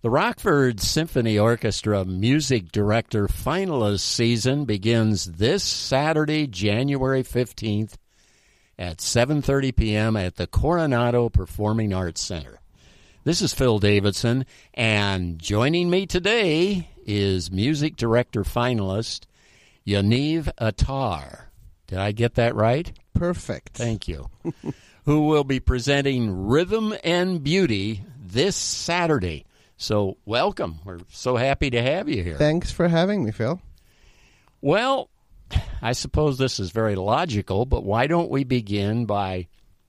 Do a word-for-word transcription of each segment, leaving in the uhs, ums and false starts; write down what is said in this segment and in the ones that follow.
The Rockford Symphony Orchestra Music Director Finalist season begins this Saturday, January fifteenth at seven thirty p.m. at the Coronado Performing Arts Center. This is Phil Davidson, and joining me today is Music Director Finalist Yaniv Attar. Did I get that right? Perfect. Thank you. Who will be presenting Rhythm and Beauty this Saturday. So welcome. We're so happy to have you here. Thanks for having me, Phil. Well, I suppose this is very logical, but why don't we begin by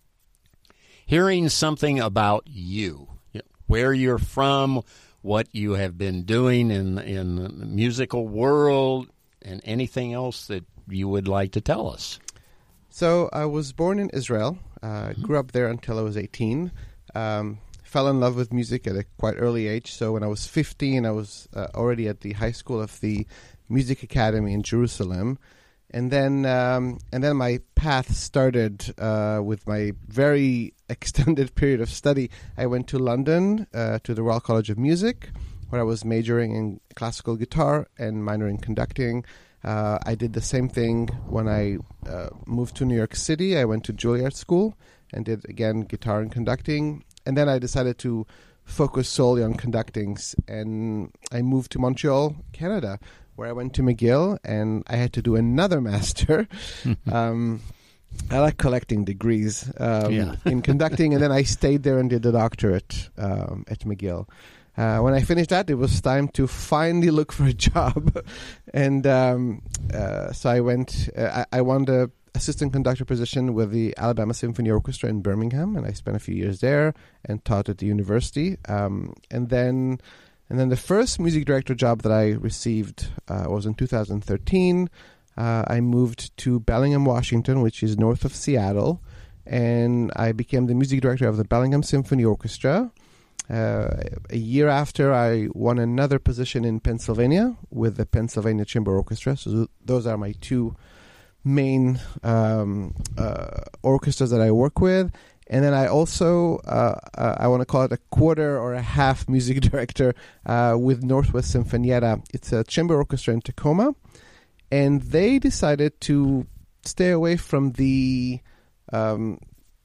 hearing something about you, where you're from, what you have been doing in, in the musical world, and anything else that you would like to tell us. So I was born in Israel. I uh, mm-hmm. grew up there until I was eighteen. Um Fell in love with music at a quite early age. So when I was fifteen, I was uh, already at the high school of the Music Academy in Jerusalem, and then um, and then my path started uh, with my very extended period of study. I went to London uh, to the Royal College of Music, where I was majoring in classical guitar and minoring in conducting. Uh, I did the same thing when I uh, moved to New York City. I went to Juilliard School and did again guitar and conducting. And then I decided to focus solely on conducting, and I moved to Montreal, Canada, where I went to McGill, and I had to do another master. um, I like collecting degrees um, yeah. in conducting, and then I stayed there and did the doctorate um, at McGill. Uh, when I finished that, it was time to finally look for a job, and um, uh, so I went. Uh, I, I won the assistant conductor position with the Alabama Symphony Orchestra in Birmingham, and I spent a few years there and taught at the university. Um, and then, and then the first music director job that I received uh, was in two thousand thirteen. Uh, I moved to Bellingham, Washington, which is north of Seattle, and I became the music director of the Bellingham Symphony Orchestra. Uh, a year after, I won another position in Pennsylvania with the Pennsylvania Chamber Orchestra. So th- those are my two main um, uh, orchestras that I work with. And then I also, uh, uh, I want to call it a quarter or a half music director uh, with Northwest Sinfonietta. It's a chamber orchestra in Tacoma. And they decided to stay away from the um,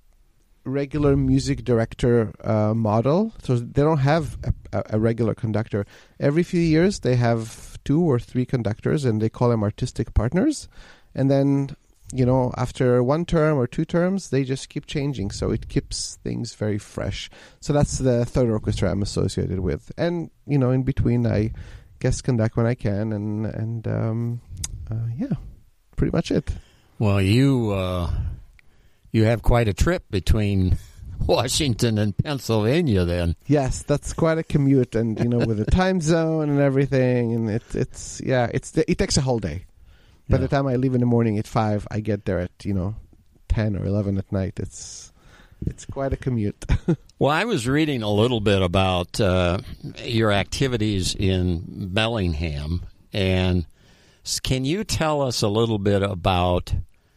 regular music director uh, model. So they don't have a, a regular conductor. Every few years they have two or three conductors, and they call them artistic partners. And then, you know, after one term or two terms, they just keep changing. So it keeps things very fresh. So that's the third orchestra I'm associated with. And, you know, in between, I guest conduct when I can. And, and um, uh, yeah, pretty much it. Well, you uh, you have quite a trip between Washington and Pennsylvania then. Yes, that's quite a commute. And, you know, with the time zone and everything. And it, it's, yeah, it's it takes a whole day. By yeah. the time I leave in the morning at five, I get there at, you know, ten or eleven at night. It's it's quite a commute. Well, I was reading a little bit about uh, your activities in Bellingham, and can you tell us a little bit about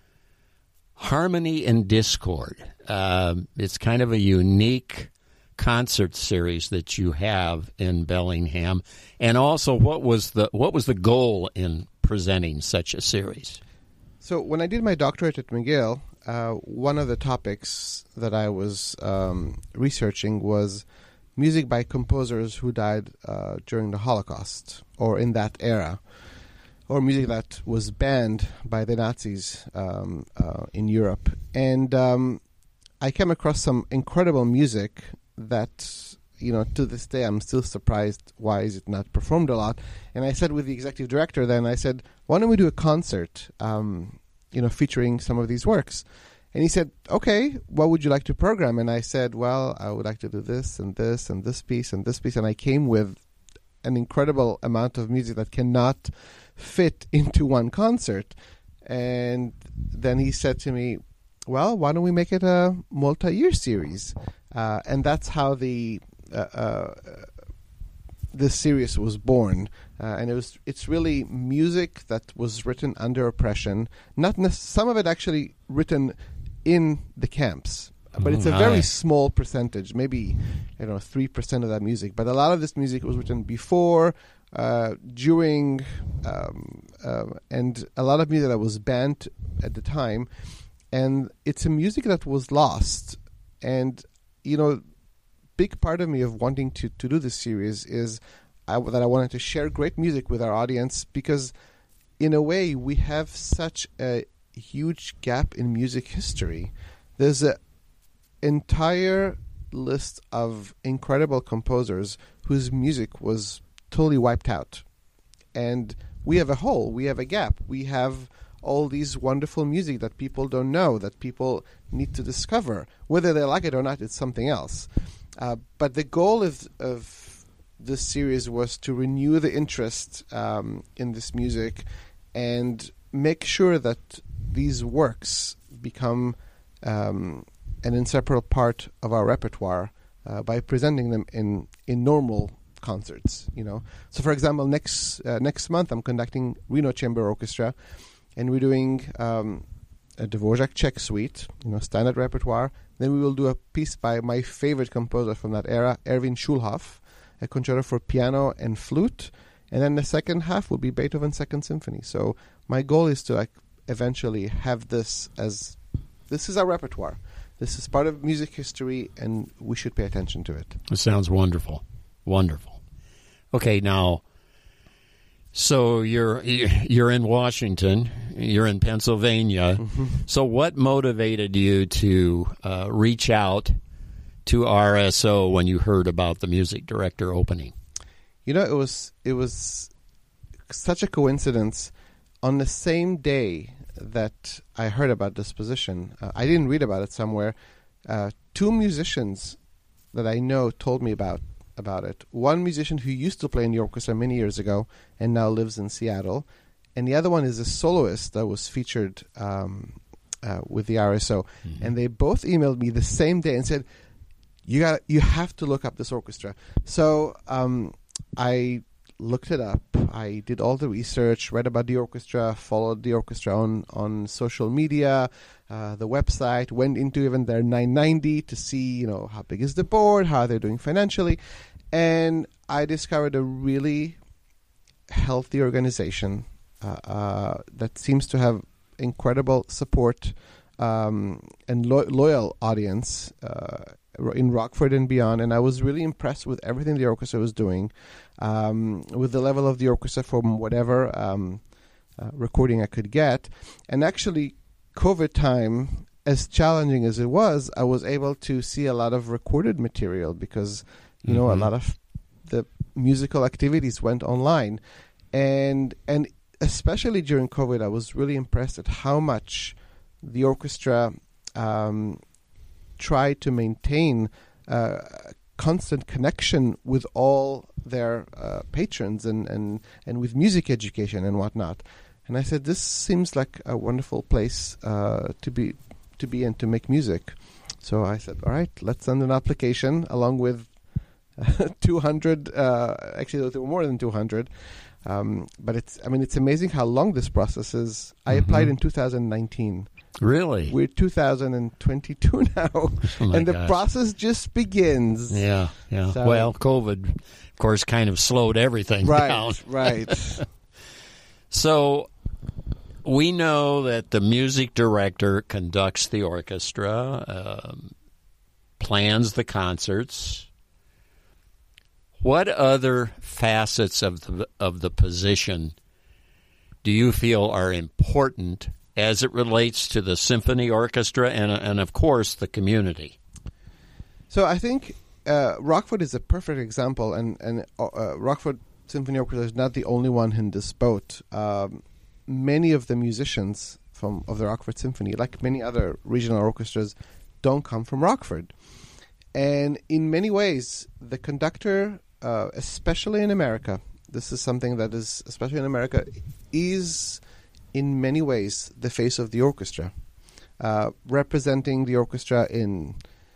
Harmony and Discord? Uh, it's kind of a unique concert series that you have in Bellingham, and also what was the what was the goal in presenting such a series? So when I did my doctorate at McGill, uh, one of the topics that I was um, researching was music by composers who died uh, during the Holocaust or in that era, or music that was banned by the Nazis um, uh, in Europe. And um, I came across some incredible music that, you know, to this day, I'm still surprised why is it not performed a lot. And I said with the executive director then, I said, why don't we do a concert, um, you know, featuring some of these works? And he said, okay, what would you like to program? And I said, well, I would like to do this and this and this piece and this piece. And I came with an incredible amount of music that cannot fit into one concert. And then he said to me, well, why don't we make it a multi-year series? Uh, and that's how the uh, uh, this series was born. Uh, and it was it's really music that was written under oppression. Not nec- some of it actually written in the camps but it's a Oh, very nice. small percentage, maybe, you know, three percent of that music. But a lot of this music was written before, uh, during, um, uh, and a lot of music that was banned at the time. And it's a music that was lost. And, you know, big part of me of wanting to, to do this series is I, that I wanted to share great music with our audience, because in a way we have such a huge gap in music history. There's an entire list of incredible composers whose music was totally wiped out. And we have a hole, we have a gap, we have all these wonderful music that people don't know, that people need to discover. Whether they like it or not, it's something else. Uh, but the goal of, of this series was to renew the interest um, in this music and make sure that these works become um, an inseparable part of our repertoire uh, by presenting them in, in normal concerts. You know, so for example, next uh, next month I'm conducting Reno Chamber Orchestra, and we're doing um, a Dvorak Czech suite, you know, standard repertoire. Then we will do a piece by my favorite composer from that era, Erwin Schulhoff, a concerto for piano and flute. And then the second half will be Beethoven's Second Symphony. So my goal is to like eventually have this as, this is our repertoire. This is part of music history, and we should pay attention to it. It sounds wonderful. Wonderful. Okay, now, so you're you're in Washington, you're in Pennsylvania. Mm-hmm. So what motivated you to uh, reach out to R S O when you heard about the music director opening? You know, it was it was such a coincidence. On the same day that I heard about this position, uh, I didn't read about it somewhere. Uh, two musicians that I know told me about about it. One musician who used to play in the orchestra many years ago and now lives in Seattle, and the other one is a soloist that was featured um, uh, with the R S O. Mm-hmm. And they both emailed me the same day and said, "You got, you have to look up this orchestra." So um, I looked it up. I did all the research, read about the orchestra, followed the orchestra on, on social media, uh, the website, went into even their nine ninety to see, you know, how big is the board, how they're doing financially. And I discovered a really healthy organization uh, uh, that seems to have incredible support um, and lo- loyal audience uh, in Rockford and beyond. And I was really impressed with everything the orchestra was doing, um, with the level of the orchestra from whatever um, uh, recording I could get. And actually, COVID time, as challenging as it was, I was able to see a lot of recorded material because, you mm-hmm. know, a lot of the musical activities went online. And and especially during COVID, I was really impressed at how much the orchestra um, tried to maintain uh, constant connection with all their uh, patrons and, and, and with music education and whatnot. And I said, this seems like a wonderful place uh, to be to be and to make music. So I said, all right, let's send an application along with uh, two hundred. Uh, actually, there were more than two hundred. Um, but it's, I mean, it's amazing how long this process is. I mm-hmm. applied in two thousand nineteen. Really? We're two thousand twenty-two now, oh and the gosh. process just begins. Yeah, yeah. So, well, COVID, of course, kind of slowed everything right, down. Right, So we know that the music director conducts the orchestra, um, plans the concerts. What other facets of the of the position do you feel are important as it relates to the symphony orchestra and, and of course, the community? So I think uh, Rockford is a perfect example, and, and uh, Rockford Symphony Orchestra is not the only one in this boat. Um, many of the musicians from of the Rockford Symphony, like many other regional orchestras, don't come from Rockford. And in many ways, the conductor, uh, especially in America, this is something that is, especially in America, is in many ways the face of the orchestra, uh, representing the orchestra in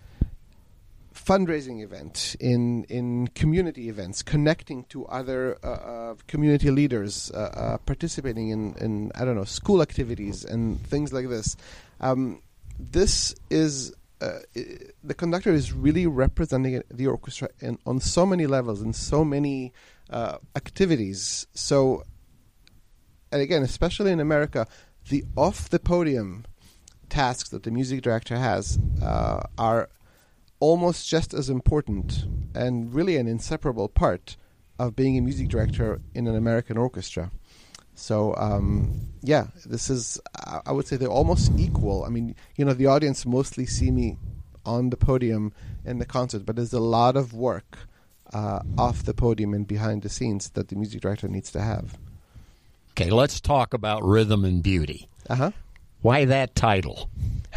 fundraising events, in in community events, connecting to other uh, uh, community leaders, uh, uh, participating in, in, I don't know, school activities and things like this. Um, this is uh, the conductor is really representing the orchestra in, on so many levels and so many uh, activities. So, and again, especially in America, the off the podium tasks that the music director has uh, are almost just as important and really an inseparable part of being a music director in an American orchestra. So, um, yeah, this is, I would say they're almost equal. I mean, you know, the audience mostly see me on the podium in the concert, but there's a lot of work uh, off the podium and behind the scenes that the music director needs to have. Okay, let's talk about Rhythm and Beauty. Uh-huh. Why that title?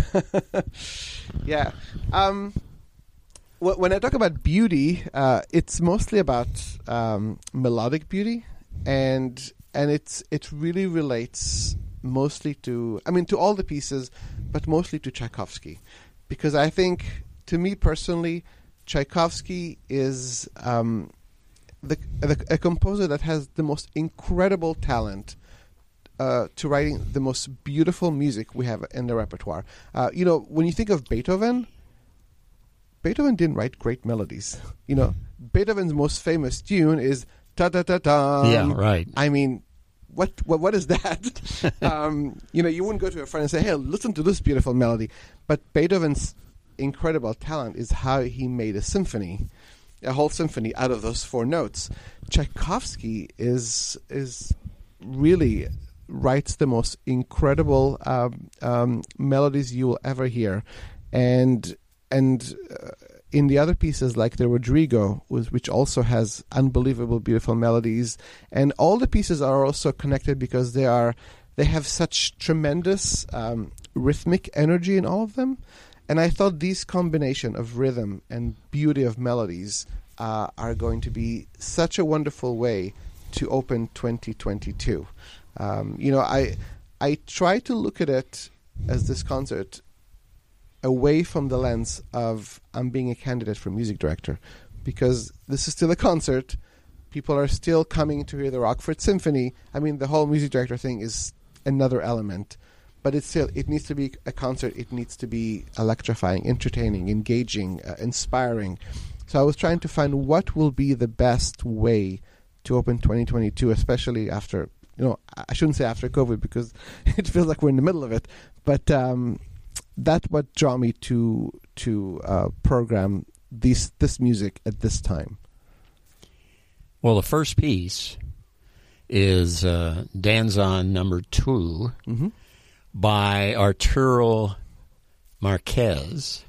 Yeah. Um, wh- when I talk about beauty, uh, it's mostly about um, melodic beauty, and and it's it really relates mostly to, I mean, to all the pieces, but mostly to Tchaikovsky, because I think, to me personally, Tchaikovsky is um, the, the a composer that has the most incredible talent Uh, to writing the most beautiful music we have in the repertoire. Uh, you know, when you think of Beethoven, Beethoven didn't write great melodies. You know, Beethoven's most famous tune is ta ta ta ta. Yeah, right. I mean, what what what is that? um, you know, you wouldn't go to a friend and say, "Hey, listen to this beautiful melody." But Beethoven's incredible talent is how he made a symphony, a whole symphony out of those four notes. Tchaikovsky is is really writes the most incredible um, um, melodies you will ever hear, and and uh, in the other pieces like the Rodrigo, which also has unbelievable beautiful melodies, and all the pieces are also connected because they are they have such tremendous um, rhythmic energy in all of them, and I thought this combination of rhythm and beauty of melodies uh, are going to be such a wonderful way to open twenty twenty-two. Um, you know, I I try to look at it as this concert away from the lens of I'm being a candidate for music director, because this is still a concert. People are still coming to hear the Rockford Symphony. I mean, the whole music director thing is another element, but it's still, it needs to be a concert. It needs to be electrifying, entertaining, engaging, uh, inspiring. So I was trying to find what will be the best way to open twenty twenty-two, especially after, you know, I shouldn't say after COVID because it feels like we're in the middle of it, but um, that's what drew me to to uh, program this this music at this time. Well, the first piece is uh, Danzon number two mm-hmm. by Arturo Marquez.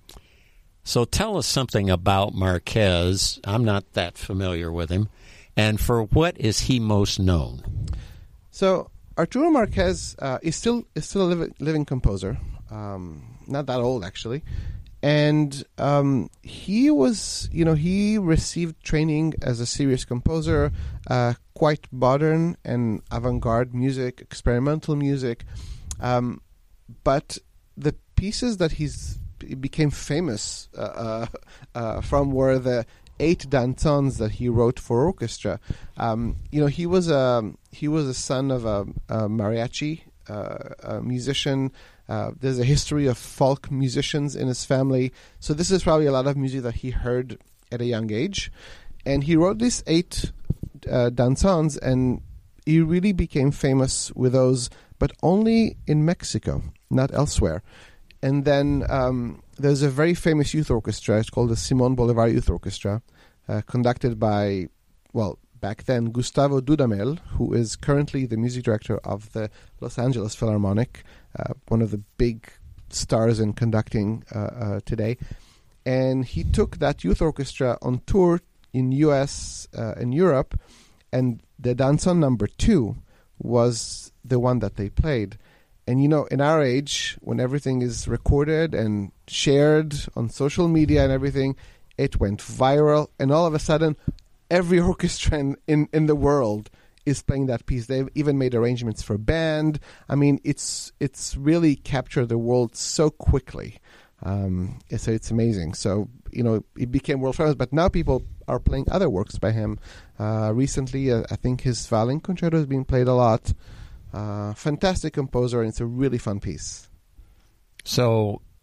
So tell us something about Marquez. I'm not that familiar with him. And for what is he most known? So Arturo Marquez uh, is still is still a living, living composer, um, not that old actually, and um, he was, you know, he received training as a serious composer, uh, quite modern and avant-garde music, experimental music, um, but the pieces that he's he became famous uh, uh, uh, from were the eight danzons that he wrote for orchestra. Um, you know, he was a he was a son of a, a mariachi uh, a musician. Uh, there's a history of folk musicians in his family, so this is probably a lot of music that he heard at a young age. And he wrote these eight uh, danzons, and he really became famous with those, but only in Mexico, not elsewhere. And then um, there's a very famous youth orchestra. It's called the Simon Bolivar Youth Orchestra, uh, conducted by, well, back then, Gustavo Dudamel, who is currently the music director of the Los Angeles Philharmonic, uh, one of the big stars in conducting uh, uh, today. And he took that youth orchestra on tour in U S uh, and Europe, and the danzon number two was the one that they played. And, you know, in our age, when everything is recorded and shared on social media and everything, it went viral. And all of a sudden, every orchestra in, in, in the world is playing that piece. They've even made arrangements for band. I mean, it's it's really captured the world so quickly. Um, so it's amazing. So, you know, it became world famous. But now people are playing other works by him. Uh, recently, uh, I think his violin concerto has been played a lot. Uh, fantastic composer, and it's a really fun piece. So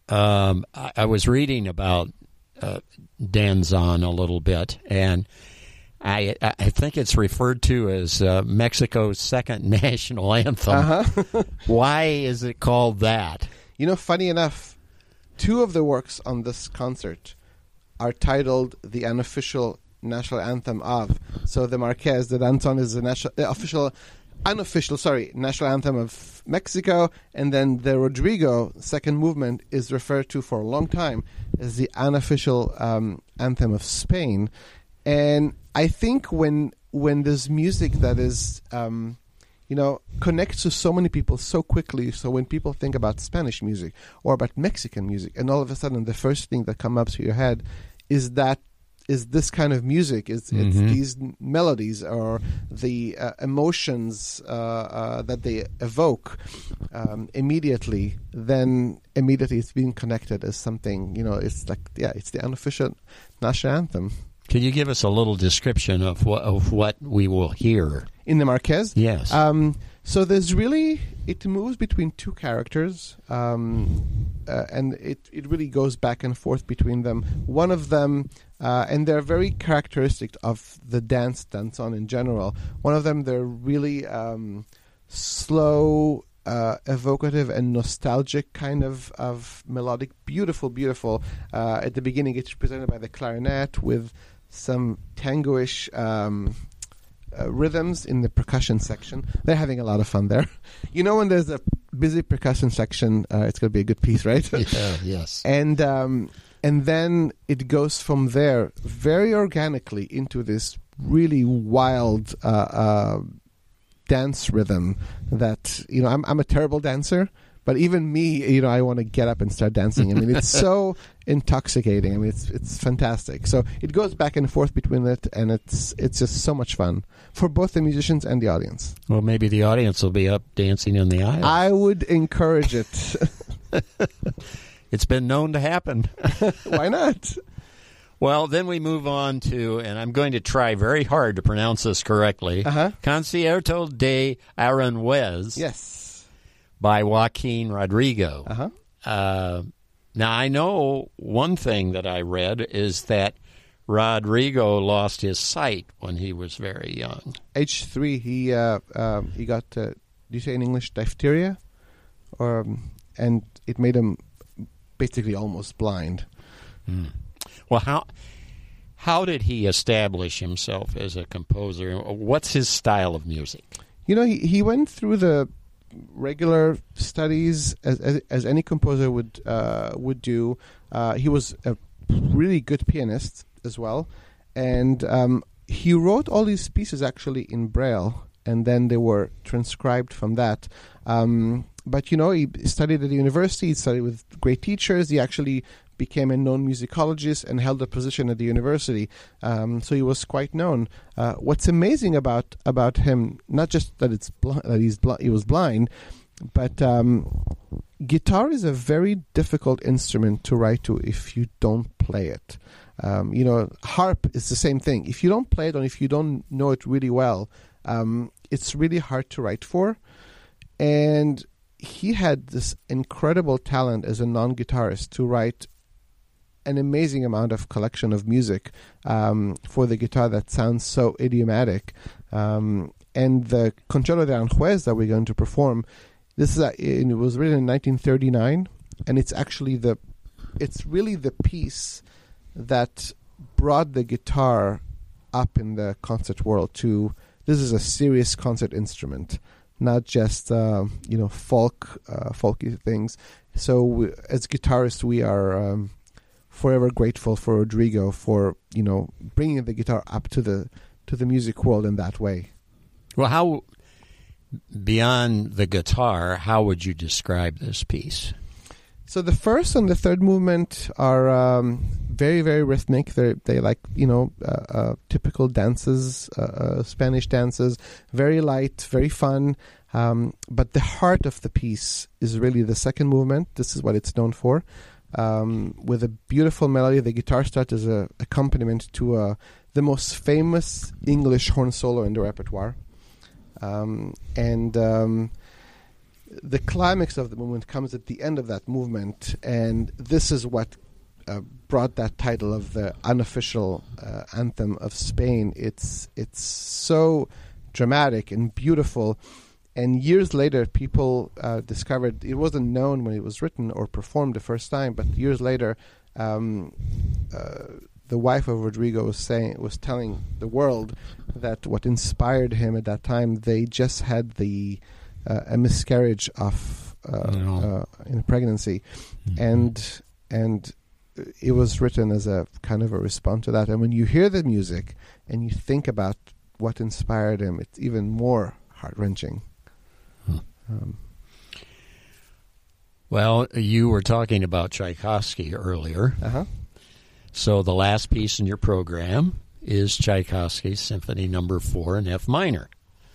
um, I, I was reading about uh, Danzón a little bit, and I I think it's referred to as uh, Mexico's second national anthem. Uh-huh. Why is it called that? You know, funny enough, two of the works on this concert are titled the unofficial national anthem of. So the Marqués, the Danzón, is the national, uh, official, unofficial, sorry, national anthem of Mexico, and then the Rodrigo second movement is referred to for a long time as the unofficial um, anthem of Spain. And I think when when there's music that is, um, you know, connects to so many people so quickly, so when people think about Spanish music or about Mexican music, and all of a sudden the first thing that comes up to your head is that is this kind of music, is mm-hmm. it's these melodies or the uh, emotions uh, uh, that they evoke um, immediately, then immediately it's being connected as something, you know, it's like, yeah, it's the unofficial national anthem. Can you give us a little description of what of what we will hear in the Marqués? Yes. Um, so there's really, it moves between two characters, um, uh, and it, it really goes back and forth between them. One of them, uh, and they're very characteristic of the dance danzón in general. One of them, they're really um, slow, uh, evocative, and nostalgic kind of, of melodic. Beautiful, beautiful. Uh, at the beginning, it's presented by the clarinet with some tango-ish um, uh, rhythms in the percussion section. They're having a lot of fun there. You know, when there's a busy percussion section, uh, it's going to be a good piece, right? Yeah, yes. And um, and then it goes from there very organically into this really wild uh, uh, dance rhythm that, you know, I'm I'm a terrible dancer, but even me, you know, I want to get up and start dancing. I mean, it's so intoxicating. I mean, it's it's fantastic. So it goes back and forth between it, and it's it's just so much fun for both the musicians and the audience. Well, maybe the audience will be up dancing in the aisle. I would encourage it. It's been known to happen. Why not? Well, then we move on to, and I'm going to try very hard to pronounce this correctly, uh-huh. Concierto de Aranjuez. Yes. By Joaquin Rodrigo. Uh-huh. Uh, now, I know one thing that I read is that Rodrigo lost his sight when he was very young. Age three, he uh, uh, he got, uh, do you say in English, diphtheria? Or um, and it made him basically almost blind. Mm. Well, how how did he establish himself as a composer? What's his style of music? You know, he, he went through the regular studies as as, as any composer would uh, would do. Uh, he was a really good pianist as well, and um, he wrote all these pieces actually in Braille, and then they were transcribed from that. Um, but you know, he studied at the university. He studied with great teachers. He actually became a known musicologist and held a position at the university. Um, so he was quite known. Uh, what's amazing about about him, not just that it's bl- that he's bl- he was blind, but um, guitar is a very difficult instrument to write to if you don't play it. Um, you know, harp is the same thing. If you don't play it or if you don't know it really well, um, it's really hard to write for. And he had this incredible talent as a non-guitarist to write an amazing amount of collection of music um, for the guitar that sounds so idiomatic. Um, and the Concerto de Aranjuez that we're going to perform, this is a, it was written in nineteen thirty-nine, and it's actually the, it's really the piece that brought the guitar up in the concert world to, this is a serious concert instrument, not just uh, you know folk uh, folky things. So we, as guitarists, we are um, forever grateful for Rodrigo for you know bringing the guitar up to the to the music world in that way. Well, how beyond the guitar, how would you describe this piece? So the first and the third movement are um, very, very rhythmic. They they like you know uh, uh, typical dances, uh, uh, Spanish dances. Very light, very fun. Um, but the heart of the piece is really the second movement. This is what it's known for, um, with a beautiful melody. The guitar starts as an accompaniment to uh, the most famous English horn solo in the repertoire, um, and. Um, the climax of the movement comes at the end of that movement, and this is what uh, brought that title of the unofficial uh, anthem of Spain. It's it's so dramatic and beautiful, and years later, people uh, discovered it wasn't known when it was written or performed the first time, but years later, um, uh, the wife of Rodrigo was saying was telling the world that what inspired him at that time, they just had the uh, a miscarriage of uh, no. uh, in pregnancy, mm-hmm. and and it was written as a kind of a response to that. And when you hear the music and you think about what inspired him, it's even more heart-wrenching. Huh. Um, well, you were talking about Tchaikovsky earlier. Uh-huh. So the last piece in your program is Tchaikovsky's Symphony Number Four in F minor.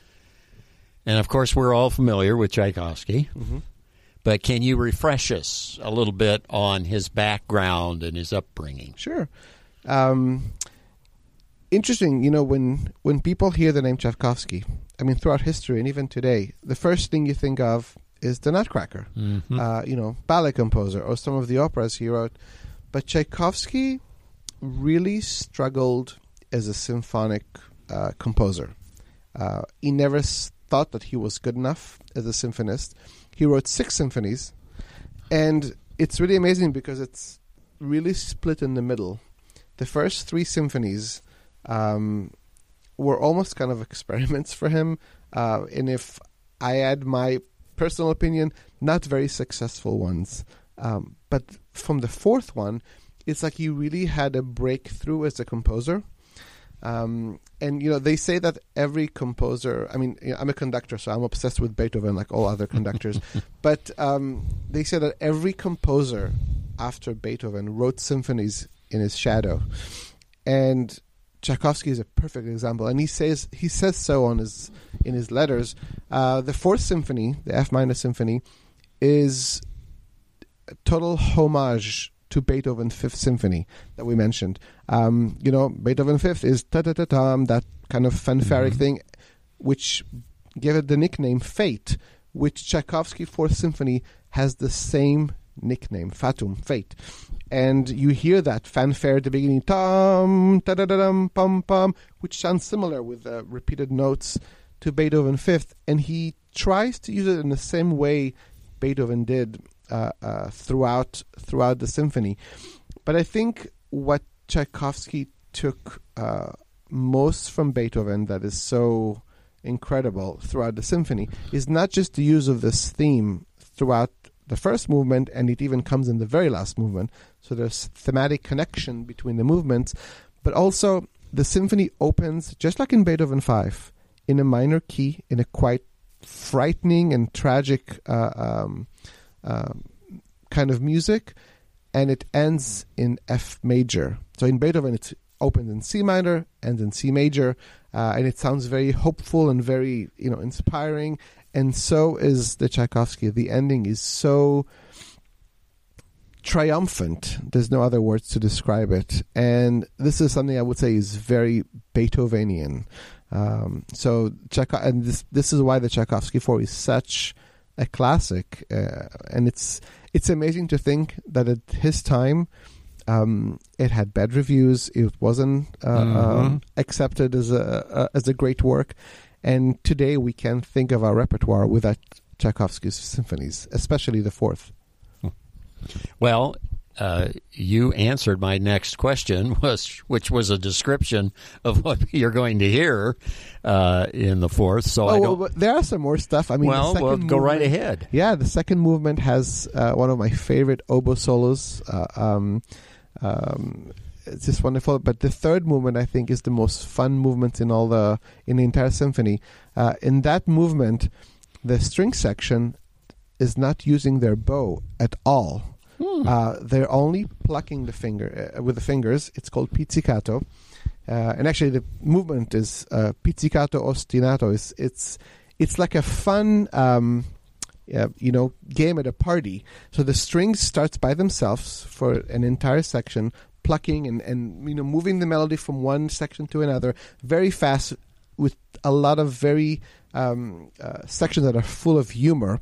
And, of course, we're all familiar with Tchaikovsky. Mm-hmm. But can you refresh us a little bit on his background and his upbringing? Sure. Um, interesting, you know, when, when people hear the name Tchaikovsky, I mean, throughout history and even today, the first thing you think of is the Nutcracker, mm-hmm. uh, you know, ballet composer, or some of the operas he wrote. But Tchaikovsky really struggled as a symphonic uh, composer. Uh, he never s- thought that he was good enough as a symphonist. He wrote six symphonies, and it's really amazing because it's really split in the middle. The first three symphonies um, were almost kind of experiments for him, uh, and if I add my personal opinion, not very successful ones. Um, but from the fourth one, it's like he really had a breakthrough as a composer. Um, and, you know, they say that every composer, I mean, you know, I'm a conductor, so I'm obsessed with Beethoven like all other conductors. But um, they say that every composer after Beethoven wrote symphonies in his shadow. And Tchaikovsky is a perfect example. And he says he says so on his in his letters. Uh, the Fourth Symphony, the F minor symphony, is a total homage to Beethoven's Fifth Symphony that we mentioned. Um, you know, Beethoven Fifth is ta-ta-ta-tam, that kind of fanfaric mm-hmm. thing, which gave it the nickname Fate, which Tchaikovsky Fourth Symphony has the same nickname, Fatum, Fate. And you hear that fanfare at the beginning, tam, ta-da-da-dum, pum-pum, which sounds similar with uh, repeated notes to Beethoven Fifth. And he tries to use it in the same way Beethoven did Uh, uh, throughout throughout the symphony. But I think what Tchaikovsky took uh, most from Beethoven that is so incredible throughout the symphony is not just the use of this theme throughout the first movement, and it even comes in the very last movement, so there's thematic connection between the movements, but also the symphony opens, just like in Beethoven Five, in a minor key, in a quite frightening and tragic uh, um Um, kind of music, and it ends in F major. So in Beethoven, it's opened in C minor, ends in C major, uh, and it sounds very hopeful and very, you know, inspiring. And so is the Tchaikovsky. The ending is so triumphant. There's no other words to describe it. And this is something I would say is very Beethovenian. Um, so Tchaiko- and this this is why the Tchaikovsky Four is such a classic, uh, and it's it's amazing to think that at his time, um, it had bad reviews. It wasn't uh, mm-hmm. um, accepted as a uh, as a great work, and today we can think of our repertoire without Tchaikovsky's symphonies, especially the fourth. Well, uh, you answered my next question, was which was a description of what you're going to hear uh, in the fourth. So oh, I well, don't. There are some more stuff. I mean, well, the well, go movement, right ahead. Yeah, the second movement has uh, one of my favorite oboe solos. Uh, um, um, it's just wonderful. But the third movement, I think, is the most fun movement in all the in the entire symphony. Uh, in that movement, the string section is not using their bow at all. Hmm. Uh, they're only plucking the finger uh, with the fingers. It's called pizzicato, uh, and actually the movement is uh, pizzicato ostinato. It's it's it's like a fun, um, uh, you know, game at a party. So the strings starts by themselves for an entire section, plucking and, and you know moving the melody from one section to another very fast, with a lot of very um, uh, sections that are full of humor.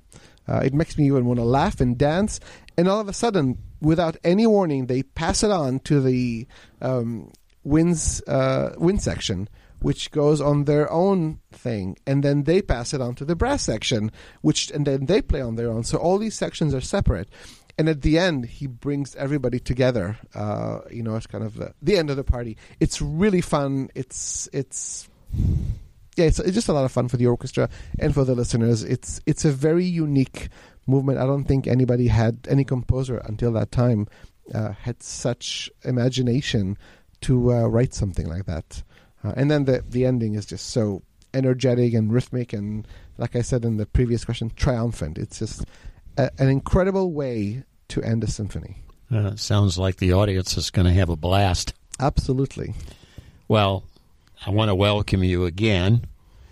Uh, it makes me even want to laugh and dance. And all of a sudden, without any warning, they pass it on to the um, winds uh, wind section, which goes on their own thing, and then they pass it on to the brass section, which and then they play on their own. So all these sections are separate. And at the end, he brings everybody together. Uh, you know, it's kind of the, the end of the party. It's really fun. It's it's yeah, it's, it's just a lot of fun for the orchestra and for the listeners. It's it's a very unique movement. I don't think anybody had any composer until that time uh, had such imagination to uh, write something like that. Uh, and then the the ending is just so energetic and rhythmic, and like I said in the previous question, triumphant. It's just a, an incredible way to end a symphony. Uh, it sounds like the audience is going to have a blast. Absolutely. Well, I want to welcome you again,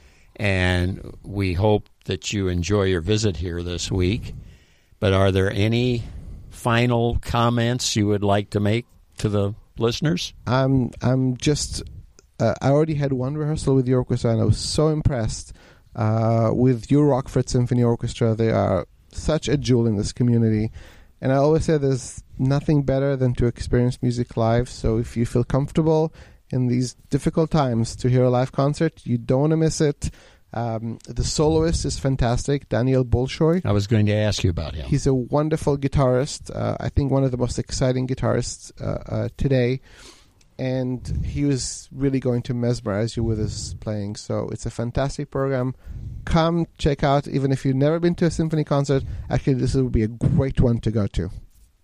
and we hope that you enjoy your visit here this week. But are there any final comments you would like to make to the listeners? I'm I'm just uh, I already had one rehearsal with the orchestra, and I was so impressed uh, with your Rockford Symphony Orchestra. They are such a jewel in this community, and I always say there's nothing better than to experience music live. So if you feel comfortable in these difficult times to hear a live concert, you don't want to miss it. Um, the soloist is fantastic, Daniel Bolshoi. I was going to ask you about him. He's a wonderful guitarist. Uh, I think one of the most exciting guitarists uh, uh, today. And he was really going to mesmerize you with his playing. So it's a fantastic program. Come check out, even if you've never been to a symphony concert. Actually, this would be a great one to go to.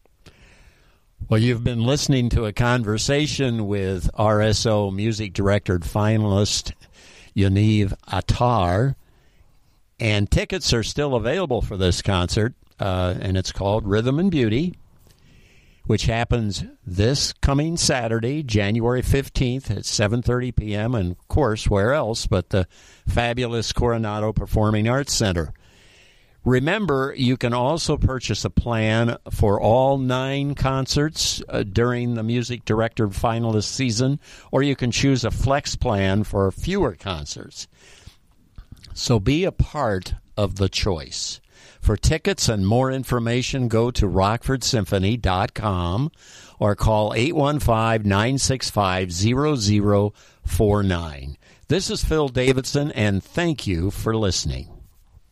Well, you've been listening to a conversation with R S O Music Director finalist Yaniv Attar, and tickets are still available for this concert, uh, and it's called Rhythm and Beauty, which happens this coming Saturday, January fifteenth at seven thirty p.m., and, of course, where else but the fabulous Coronado Performing Arts Center. Remember, you can also purchase a plan for all nine concerts uh, during the Music Director finalist season, or you can choose a flex plan for fewer concerts. So be a part of the choice. For tickets and more information, go to rockford symphony dot com or call eight one five, nine six five, zero zero four nine. This is Phil Davidson, and thank you for listening.